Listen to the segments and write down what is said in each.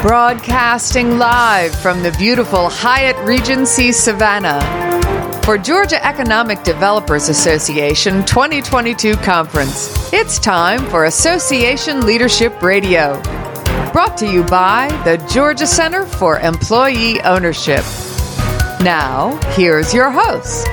Broadcasting live from the beautiful Hyatt Regency Savannah for Georgia Economic Developers Association 2022 Conference. It's time for Association Leadership Radio. Brought to you by the Georgia Center for Employee Ownership. Now, here's your host.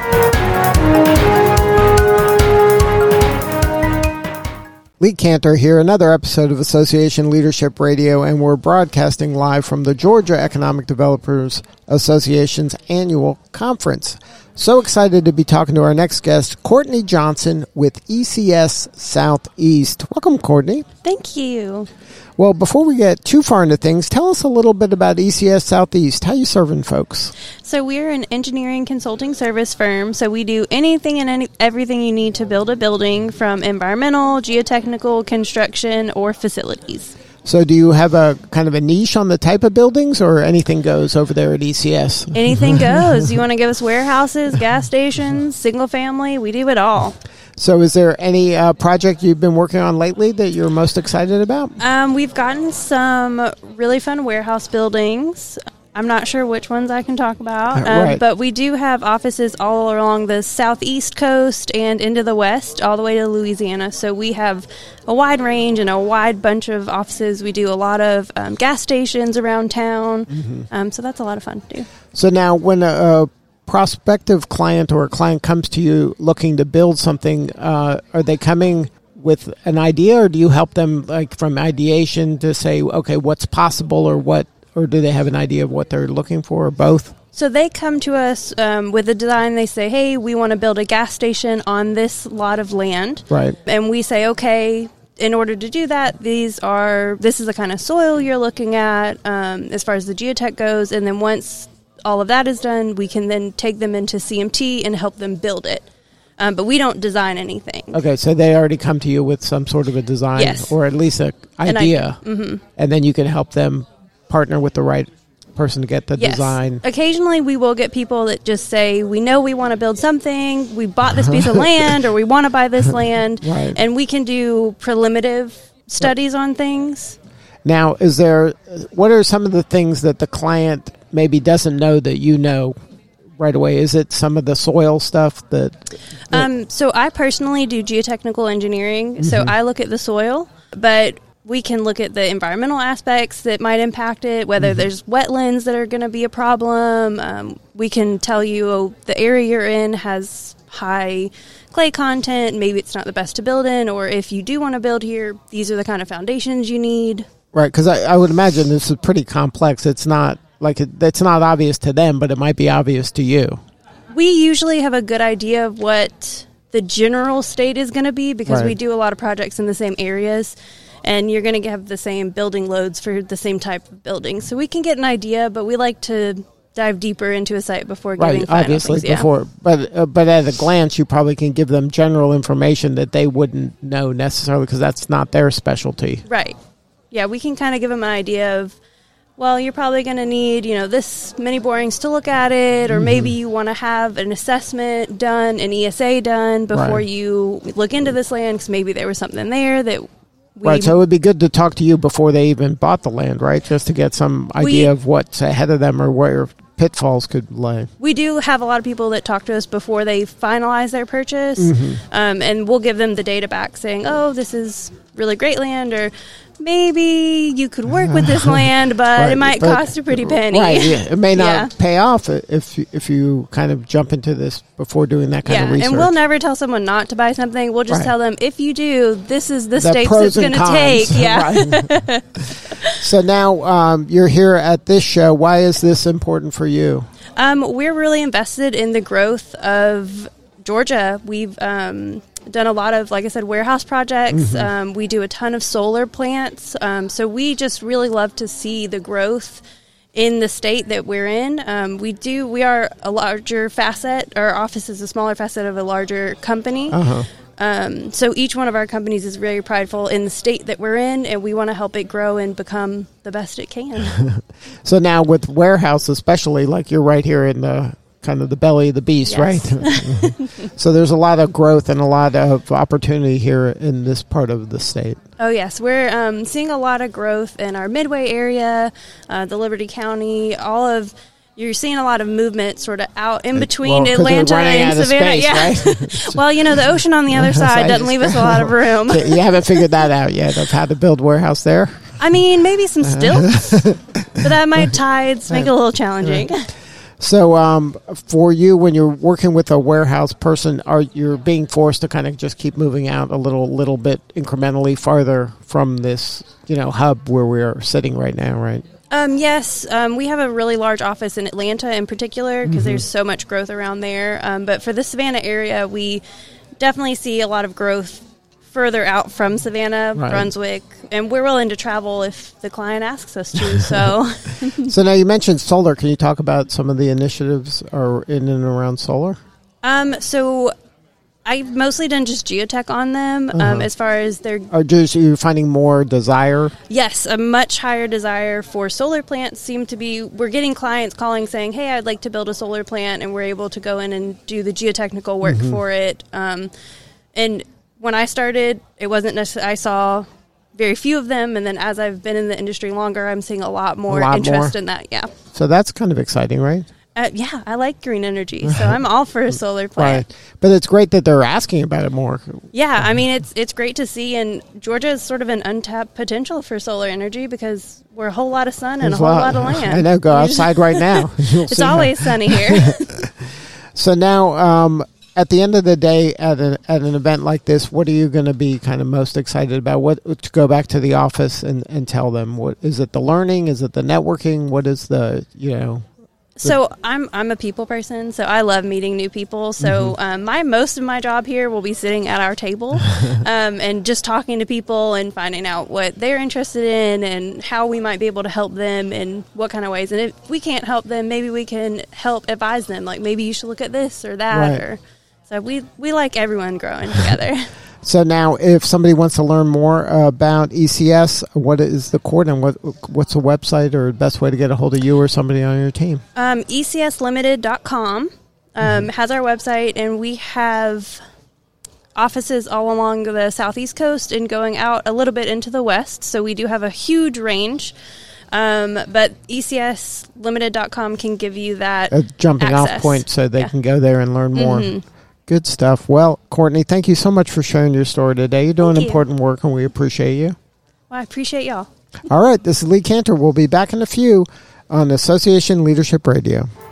Lee Cantor here, another episode of Association Leadership Radio, and we're broadcasting live from the Georgia Economic Developers Association's annual conference. So excited to be talking to our next guest, Courtney Johnson with ECS Southeast. Welcome, Courtney. Thank you. Well, before we get too far into things, tell us a little bit about ECS Southeast. How are you serving folks? So we're an engineering consulting service firm. So we do anything and everything you need to build a building, from environmental, geotechnical, construction, or facilities. So do you have a kind of a niche on the type of buildings, or anything goes over there at ECS? Anything goes. You want to give us warehouses, gas stations, single family? We do it all. So is there any project you've been working on lately that you're most excited about? We've gotten some really fun warehouse buildings. I'm not sure which ones I can talk about, Right. But we do have offices all along the southeast coast and into the west, all the way to Louisiana. So we have a wide range and a wide bunch of offices. We do a lot of gas stations around town, so that's a lot of fun to do. So now when a prospective client or a client comes to you looking to build something, are they coming with an idea, or do you help them like from ideation to say, okay, what's possible, or do they have an idea of what they're looking for, or both? So they come to us with a design. They say, hey, we want to build a gas station on this lot of land. Right. And we say, okay, in order to do that, this is the kind of soil you're looking at as far as the geotech goes. And then once all of that is done, we can then take them into CMT and help them build it. But we don't design anything. Okay, so they already come to you with some sort of a design, Yes. or at least an idea, and then you can help them partner with the right person to get the Yes. design. Occasionally we will get people that just say, we know we want to build something, we bought this piece of land, or we want to buy this land, Right. and we can do preliminative studies on things. Now, what are some of the things that the client maybe doesn't know that you know right away? Is it some of the soil stuff that So I personally do geotechnical engineering, so I look at the soil, but we can look at the environmental aspects that might impact it, whether there's wetlands that are going to be a problem. We can tell you the area you're in has high clay content, maybe it's not the best to build in, or if you do want to build here, these are the kind of foundations you need. Right, because I would imagine this is pretty complex. It's not it's not obvious to them, but it might be obvious to you. We usually have a good idea of what the general state is going to be, because we Right. do a lot of projects in the same areas, and you're going to have the same building loads for the same type of building. So we can get an idea, but we like to dive deeper into a site before giving Right, final obviously, things. Yeah. before. But at a glance, you probably can give them general information that they wouldn't know necessarily, because that's not their specialty. Right. Yeah, we can kind of give them an idea of, well, you're probably going to need, this many borings to look at it, or maybe you want to have an assessment done, an ESA done before Right. you look into this land, because maybe there was something there that Right, so it would be good to talk to you before they even bought the land, right? Just to get some idea of what's ahead of them or where pitfalls could lay. We do have a lot of people that talk to us before they finalize their purchase, and we'll give them the data back saying, oh, this is really great land, or maybe you could work with this land, but Right, it might but- cost a pretty penny. Right, yeah. It may not Yeah. pay off if you kind of jump into this before doing that kind of research. And we'll never tell someone not to buy something. We'll just Right. tell them, if you do, this is the The steps pros it's and going to cons. take. Yeah. Right. So now you're here at this show. Why is this important for you? We're really invested in the growth of Georgia. We've done a lot of, like I said, warehouse projects. We do a ton of solar plants. So we just really love to see the growth in the state that we're in. We are a larger facet. Our office is a smaller facet of a larger company. So each one of our companies is very prideful in the state that we're in, and we want to help it grow and become the best it can. So now with warehouse, especially, like you're right here in the kind of the belly of the beast, Yes. right? So there's a lot of growth and a lot of opportunity here in this part of the state. Oh, yes. We're seeing a lot of growth in our Midway area, the Liberty County, you're seeing a lot of movement sort of out in between Atlanta and Savannah. Space, right? Well, the ocean on the other side doesn't leave us a lot of room. You haven't figured that out yet of how to build warehouse there? I mean, maybe some stilts, but that might tides make it a little challenging. So for you, when you're working with a warehouse person, you're being forced to kind of just keep moving out a little bit incrementally farther from this, hub where we're sitting right now, right? Yes, we have a really large office in Atlanta in particular because there's so much growth around there. But for the Savannah area, we definitely see a lot of growth further out from Savannah, right. Brunswick, and we're willing to travel if the client asks us to. So, So now you mentioned solar. Can you talk about some of the initiatives are in and around solar? So I've mostly done just geotech on them. As far as their Are you finding more desire? Yes, a much higher desire for solar plants we're getting clients calling saying, hey, I'd like to build a solar plant, and we're able to go in and do the geotechnical work for it. And when I started, it wasn't necessarily, I saw very few of them, and then as I've been in the industry longer, I'm seeing a lot more interest in that, yeah. So that's kind of exciting, right? Yeah, I like green energy, so I'm all for a solar plant. Right. But it's great that they're asking about it more. Yeah, I mean, it's great to see, and Georgia is sort of an untapped potential for solar energy because we're a whole lot of sun and a whole lot of land. I know, go outside right now. It's always sunny here. So now, at the end of the day, at an event like this, what are you going to be kind of most excited about? What to go back to the office and tell them? What is it? The learning? Is it the networking? What is the So I'm a people person, so I love meeting new people. So most of my job here will be sitting at our table and just talking to people and finding out what they're interested in and how we might be able to help them in what kind of ways. And if we can't help them, maybe we can help advise them. Like maybe you should look at this or that. Right. So we like everyone growing together. So now, if somebody wants to learn more about ECS, what is the court and what's the website or best way to get a hold of you or somebody on your team? ECSlimited.com has our website, and we have offices all along the southeast coast and going out a little bit into the west. So we do have a huge range. But ECSlimited.com can give you that a jumping access. Off point so they can go there and learn more. Good stuff. Well, Courtney, thank you so much for sharing your story today. You're doing important work, and we appreciate you. Well, I appreciate y'all. All right, this is Lee Cantor. We'll be back in a few on Association Leadership Radio.